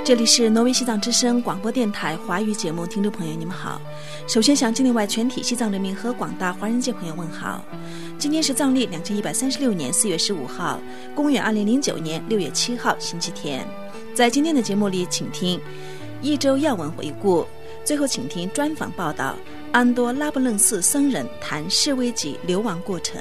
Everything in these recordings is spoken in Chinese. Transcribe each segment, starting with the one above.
这里是挪威西藏之声广播电台华语节目，听众朋友你们好。首先向境内外全体西藏人民和广大华人界朋友问好。今天是藏历2136年4月15号，公元2009年6月7号星期天。在今天的节目里，请听一周要闻回顾，最后请听专访报道，安多拉布楞寺僧人谈示威及流亡过程。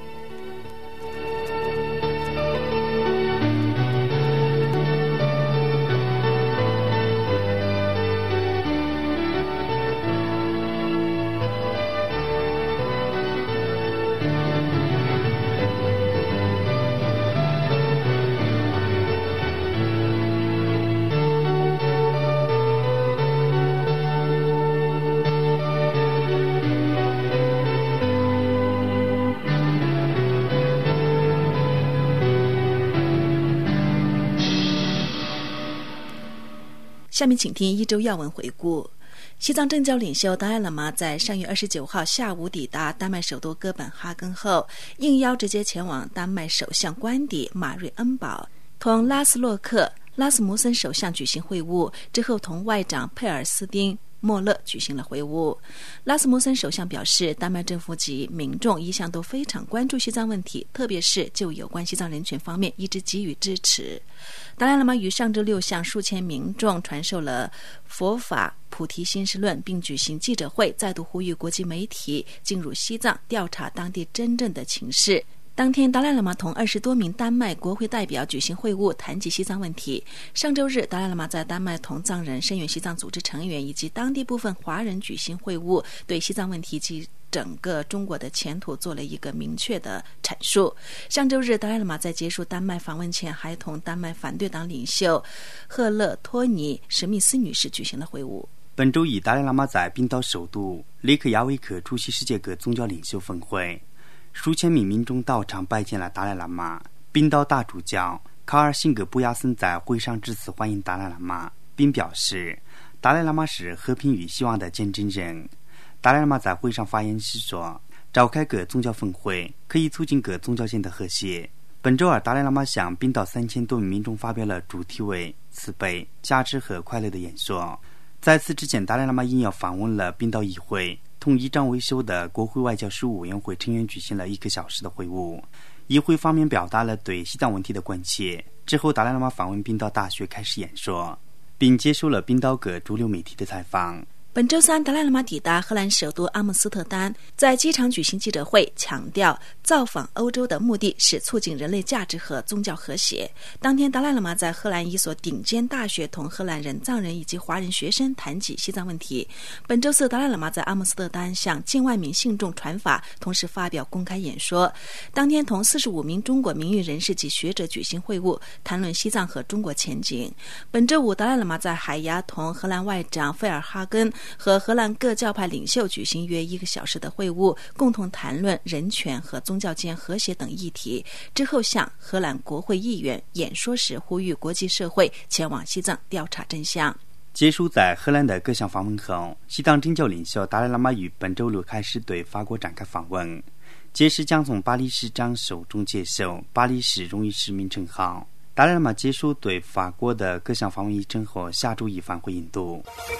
下面请听一周要闻回顾。西藏政教领袖达赖喇嘛在上月29号下午抵达丹麦首都哥本哈根后，应邀直接前往丹麦首相官邸马瑞恩堡，同拉斯洛克拉斯穆森首相举行会晤，之后同外长佩尔斯丁莫勒举行了会晤。拉斯穆森首相表示，丹麦政府及民众一向都非常关注西藏问题，特别是就有关西藏人权方面一直给予支持。达赖喇嘛于上周六向数千民众传授了佛法菩提心事论，并举行记者会，再度呼吁国际媒体进入西藏调查当地真正的情势。当天，达赖喇嘛同20多名丹麦国会代表举行会晤，谈及西藏问题。上周日，达赖喇嘛在丹麦同藏人、声援西藏组织成员以及当地部分华人举行会晤，对西藏问题及整个中国的前途做了一个明确的阐述。上周日，达赖喇嘛在结束丹麦访问前，还同丹麦反对党领袖赫勒托尼·史密斯女士举行了会晤。 本周一，达赖喇嘛在冰岛首都雷克雅未克出席世界各宗教领袖峰会，数千名民众到场拜见了达赖喇嘛。冰岛大主教卡尔辛格布亚森在会上致辞欢迎达赖喇嘛，并表示达赖喇嘛是和平与希望的见证人。达赖喇嘛在会上发言时说，召开各宗教峰会可以促进各宗教间的和谐。本周二，达赖喇嘛向冰岛3000多名民众发表了主题为慈悲、价值和快乐的演说。在此之前，达赖喇嘛应邀访问了冰岛议会，同议长为首的国会外交事务委员会成员举行了1个小时的会晤。议会方面表达了对西藏问题的关切。之后，达赖喇嘛访问冰岛大学开始演说，并接受了冰岛各主流媒体的采访。 本周三，达赖喇嘛抵达荷兰首都阿姆斯特丹，在机场举行记者会，强调造访欧洲的目的是促进人类价值和宗教和谐。当天，达赖喇嘛在荷兰一所顶尖大学同荷兰人、藏人以及华人学生谈及西藏问题。本周四，达赖喇嘛在阿姆斯特丹向近万名信众传法，同时发表公开演说。当天，同45名中国名誉人士及学者举行会晤，谈论西藏和中国前景。本周五，达赖喇嘛在海牙同荷兰外长费尔哈根和荷兰各教派领袖举行约1个小时的会晤，共同谈论人权和宗教间和谐等议题。之后向荷兰国会议员演说时，呼吁国际社会前往西藏调查真相。 结束在荷兰的各项访问后，西藏政教领袖达赖喇嘛于本周六开始对法国展开访问，届时将从巴黎市长手中接受巴黎市荣誉市民称号。达赖喇嘛结束对法国的各项访问议程后，下周一返回印度。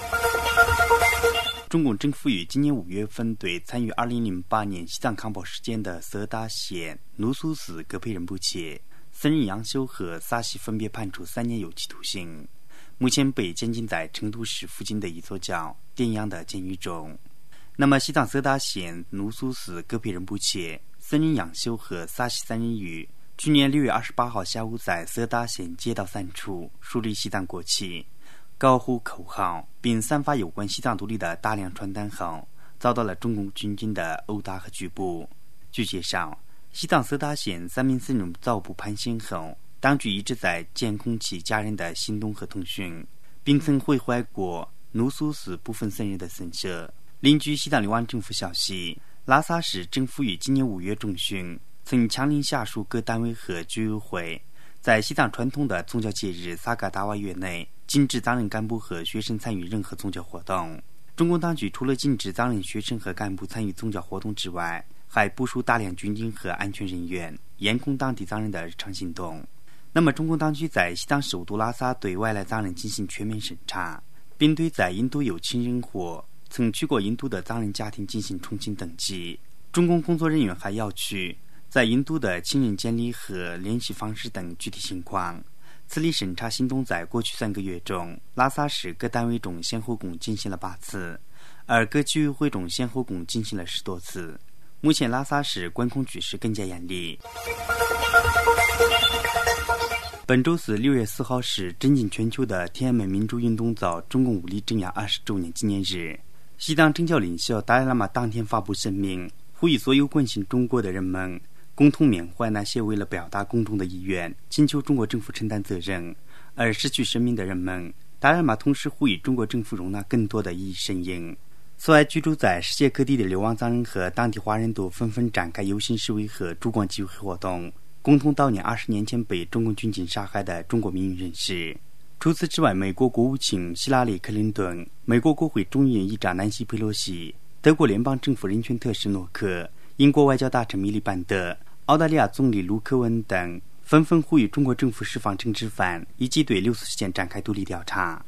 中共政府于今年5月份对参与2008年西藏抗暴事件的色达县努苏寺格佩仁布切、僧人杨修和萨西分别判处3年有期徒刑，目前被监禁在成都市附近的一座叫滇阳的监狱中。那么，西藏色达县努苏寺格佩仁布切、僧人杨修和萨西3人于去年6月28号下午在色达县街道3处树立西藏国旗，高呼口号，并散发有关西藏独立的大量传单后，遭到了中共军警的殴打和拘捕。据介绍，西藏色达县3名僧人遭捕判刑后，当局一直在监控其家人的行动和通讯，并曾毁坏过努苏寺部分僧人的僧舍。另据西藏流亡政府消息，拉萨市政府于今年5月中旬曾强令下属各单位和居委会在西藏传统的宗教节日萨嘎达瓦月内禁止藏人干部和学生参与任何宗教活动。中共当局除了禁止藏人学生和干部参与宗教活动之外，还部署大量军警和安全人员，严控当地藏人的日常行动。 那么中共当局在西藏首都拉萨对外来藏人进行全面审查，并对在印度有亲人或曾去过印度的藏人家庭进行重新登记。中共工作人员还要取在印度的亲人监理和联系方式等具体情况。此类审查行动在过去3个月中，拉萨市各单位中先后共进行了8次，而各区委会中先后共进行了10多次。目前拉萨市管控局势更加严厉。本周四6月4号是震惊全球的天安门民主运动遭中共武力镇压20周年纪念日。西藏政教领袖达赖喇嘛当天发布声明，呼吁所有关心中国的人们共同缅怀那些为了表达公众的意愿请求中国政府承担责任而失去生命的人们。达赖喇嘛同时呼吁中国政府容纳更多的异议声音。此外，居住在世界各地的流亡藏人和当地华人都纷纷展开游行示威和烛光集会活动，共同悼念20年前被中共军警杀害的中国民运人士。除此之外，美国国务卿希拉里·克林顿、美国国会众议院议长南希·佩洛西、德国联邦政府人权特使诺克、英国外交大臣米利班德、澳大利亚总理卢克文等纷纷呼吁中国政府释放政治犯，以及对6次事件展开独立调查。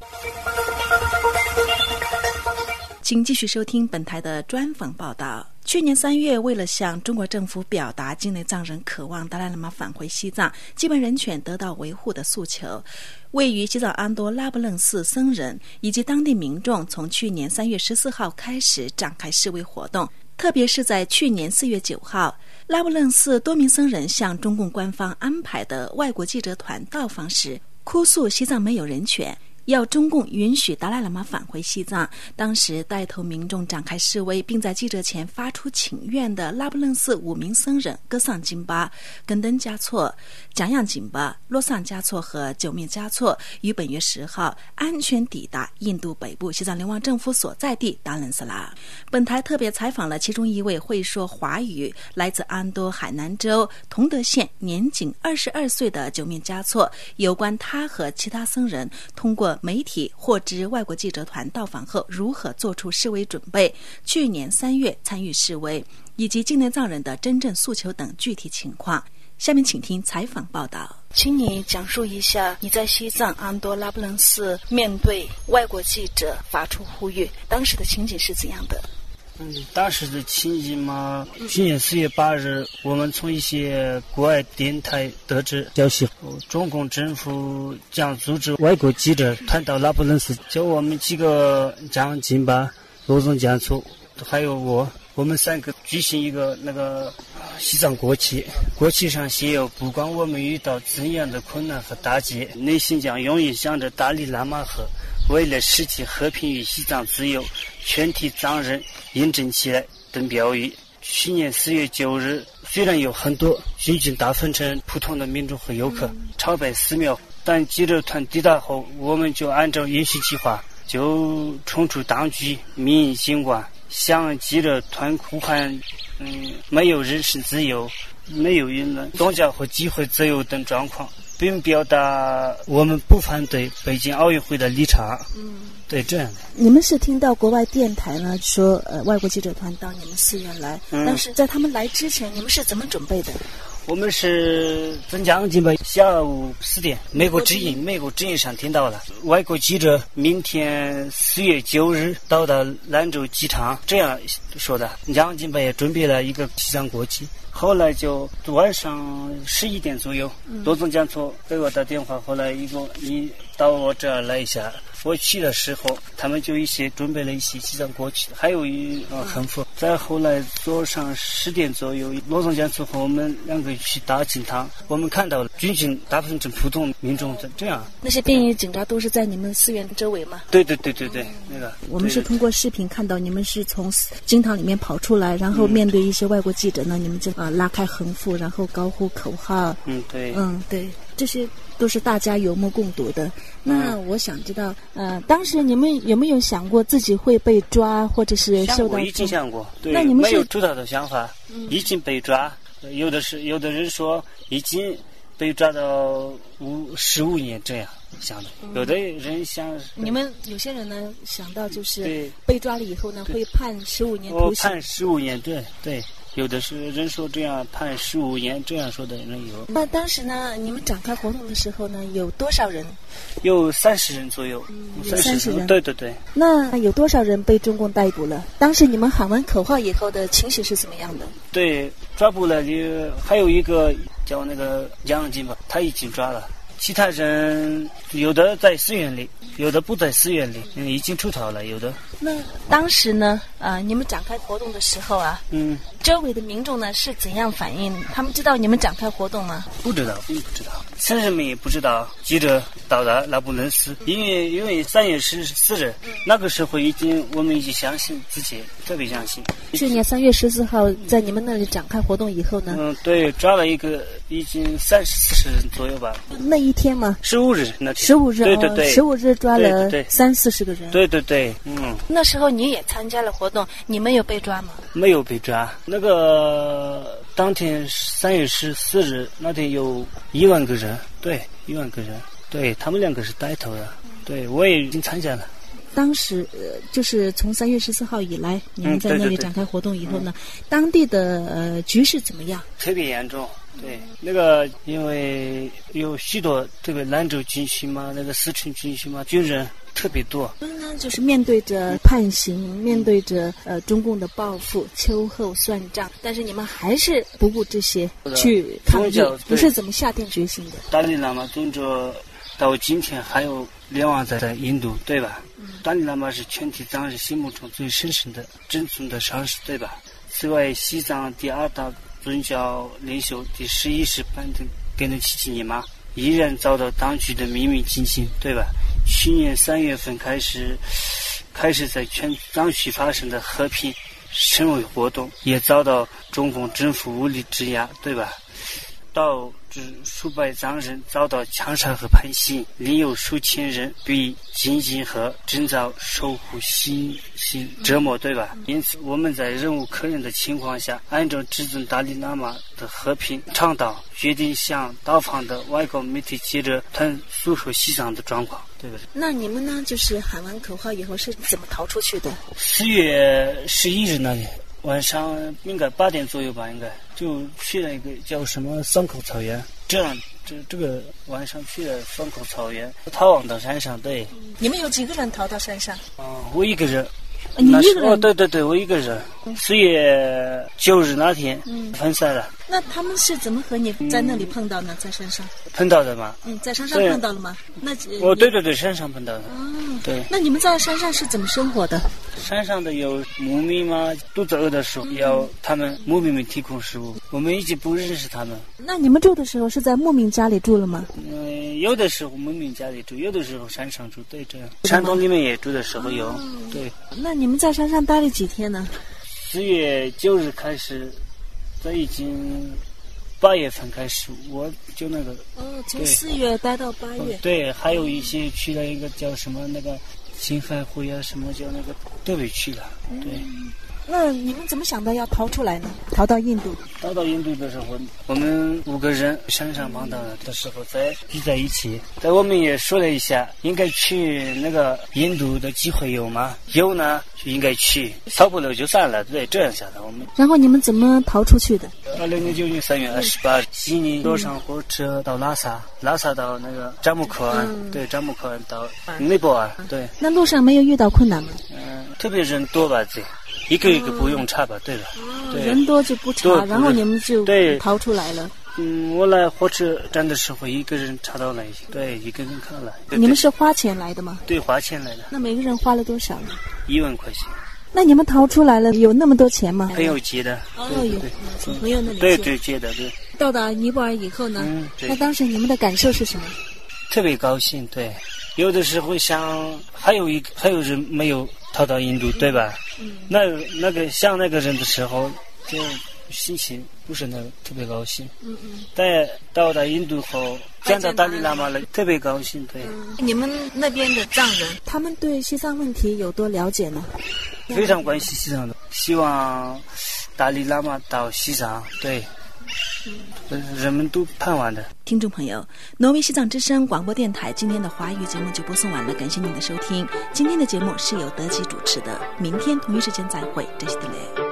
请继续收听本台的专访报道。去年3月，为了向中国政府表达境内藏人渴望达赖喇嘛返回西藏、基本人权得到维护的诉求，位于西藏安多拉卜楞寺僧人以及当地民众从去年3月14号开始展开示威活动。特别是在去年4月9号，拉卜楞寺多名僧人向中共官方安排的外国记者团到访时，哭诉西藏没有人权，要中共允许达赖喇嘛返回西藏。当时带头民众展开示威，并在记者前发出请愿的拉卜楞寺5名僧人格桑金巴、根登嘉措、蒋样金巴、洛桑嘉措和九面嘉措于本月10号安全抵达印度北部西藏流亡政府所在地达兰萨拉。本台特别采访了其中一位会说华语、来自安多海南州同德县年仅22岁的九面嘉措，有关他和其他僧人通过媒体获知外国记者团到访后如何做出示威准备，去年3月参与示威，以及境内藏人的真正诉求等具体情况。下面请听采访报道。请你讲述一下你在西藏安多拉卜楞寺面对外国记者发出呼吁，当时的情景是怎样的？ 当时的情景嘛，去年4月8日，我们从一些国外电台得知消息，中共政府将组织外国记者团到拉卜楞寺，叫我们几个蒋金巴、罗宗江措还有我们3个举行一个那个西藏国旗，国旗上写有不管我们遇到怎样的困难和打击，内心将永远向着达赖喇嘛和为了实际和平与西藏自由，全体藏人严正起来等标语。去年4月9日，虽然有很多军警打分成普通的民众和游客朝拜寺庙，但记者团抵达后，我们就按照演习计划，就冲出当局民营警官，向记者团呼喊没有人身自由，没有言论、宗教和集会自由等状况，并表达我们不反对北京奥运会的立场。对，这样的。 你们是听到国外电台呢说外国记者团到你们寺院来，但是在他们来之前，你们是怎么准备的？ 我们是增加准备，下午4点，美国之音上听到了，外国记者明天4月9日到达兰州机场，这样说的。蒋金巴也准备了一个西藏国旗。后来就晚上11点左右，罗宗江措给我打电话，后来你到我这儿来一下。我去的时候，他们就准备了一些西藏国旗，还有横幅。再后来早上10点左右，罗宗江措和我们2个去大金堂，我们看到了军警大部分是普通民众的，这样。 那些便衣警察都是在你们寺院周围吗？ 对，那个。 我们是通过视频看到你们是从金堂里面跑出来，然后面对一些外国记者呢，你们就拉开横幅，然后高呼口号。对，这些都是大家有目共睹的。那我想知道，当时你们有没有想过自己会被抓，或者是受到？ 已经想过，对， 那你们没有主导的想法，已经被抓。有的人说已经被抓到15年这样想的，有的人想。 你们有些人呢想到就是被抓了以后呢会判15年徒刑。 判15年，对。 有的是人说这样判15年，这样说的人有。 那当时呢，你们展开活动的时候呢，有多少人？ 有30人左右。 30人。 对对对。 那有多少人被中共逮捕了？当时你们喊完口号以后的情形是怎么样的？ 对，抓捕了，还有一个叫那个杨金吧，他已经抓了。其他人有的在寺院里，有的不在寺院里，已经出逃了，有的。 那当时呢，你们展开活动的时候啊，周围的民众呢是怎样反应？他们知道你们展开活动吗？ 不知道，并不知道，僧人们也不知道。记者到达那不勒斯，因为3月14日，那个时候我们已经相信自己，特别相信。 去年3月14号，在你们那里展开活动以后呢？ 对，抓了一个已经30-40人左右吧。 那一天吗 ？15日那天。15日，对对对 ，15日抓了30-40个人。 对对对， 那时候你也参加了活动，你没有被抓吗？ 没有被抓。那个当天3月14日那天有1万个人，对，1万个人，对他们2个是带头的，对我也已经参加了。 当时就是从3月14号以来，你们在那里展开活动以后呢，当地的局势怎么样？ 特别严重。对，那个因为有许多特别兰州军区嘛，那个四川军区嘛，军人特别多。 那就是面对着判刑，面对着中共的报复，秋后算账，但是你们还是不顾这些去抗议，你是怎么下定决心的？ 达赖喇嘛宗主到今天还有流亡在印度，对吧？达赖喇嘛是全体藏人心目中最神圣的、正宗的上师，对吧？此外，西藏第2大宗教领袖第11世班登跟着7年嘛，依然遭到当局的秘密进行，对吧？去年3月份开始在全藏区发生的和平示威活动，也遭到中共政府武力镇压，对吧？导致数百藏人遭到枪杀和判刑，另有数千人被监禁和征召受苦行折磨，对吧？因此我们在忍无可忍的情况下，按照至尊达赖喇嘛的和平倡导，决定向到访的外国媒体记者诉说西藏的状况，对不对？ 那你们呢，就是喊完口号以后是怎么逃出去的 ？4月11日那天晚上应该8点左右吧，应该就去了一个叫什么桑口草原，这个晚上去了桑口草原，逃往到山上。对， 你们有几个人逃到山上？ 我一个人。 你一个人？ 对对对，我一个人。4月9日那天分散了。 那他们是怎么和你在那里碰到呢？在山上碰到的吗？ 在山上碰到了吗？那对对对，山上碰到的。对。 那你们在山上是怎么生活的？ 山上的有牧民嘛，肚子饿的时候要他们牧民们提供食物，我们已经不认识他们。 那你们住的时候是在牧民家里住了吗？ 有的时候牧民家里住，有的时候山上住，对，这样。山洞里面也住的时候有，对。 那你们在山上待了几天呢 ？4月9日开始，这已经8月份开始，我就那个从4月待到8月。 对，还有一些去了一个叫什么那个青海会啊，什么叫那个都被去了。对。 那你们怎么想到要逃出来呢？逃到印度？ 逃到印度的时候，我们5个人山上碰到的时候聚在一起，我们也说了一下，应该去那个印度的机会有吗？有呢，就应该去，逃不了就算了，对，这样想的我们。 然后你们怎么逃出去的 ？2009年3月28日，悉尼坐上火车到拉萨到那个扎木克湾，对，扎木克湾到尼泊尔，对。 那路上没有遇到困难吗？ 特别人多吧，这。一个一个不用查吧，对吧？对， 人多就不查，然后你们就逃出来了。 我来火车站的时候，一个人查到了，对，一个人看了。 你们是花钱来的吗？ 对，花钱来的。 那每个人花了多少呢 ？1万块钱。 那你们逃出来了，有那么多钱吗？ 朋友借的。 有从朋友那里借。对，借的，对。 到达尼泊尔以后呢？那当时你们的感受是什么？ 特别高兴，对。有的时候想，还有人没有逃到印度，对吧？那个想那个人的时候，就心情不是那个特别高兴。但到达印度后，见到达赖喇嘛了，特别高兴。对。 你们那边的藏人，他们对西藏问题有多了解呢？ 非常关心西藏的，希望达赖喇嘛到西藏，对。人们都盼望的。 听众朋友，挪威西藏之声广播电台今天的华语节目就播送完了，感谢您的收听。今天的节目是由德基主持的，明天同一时间再会，这是德雷。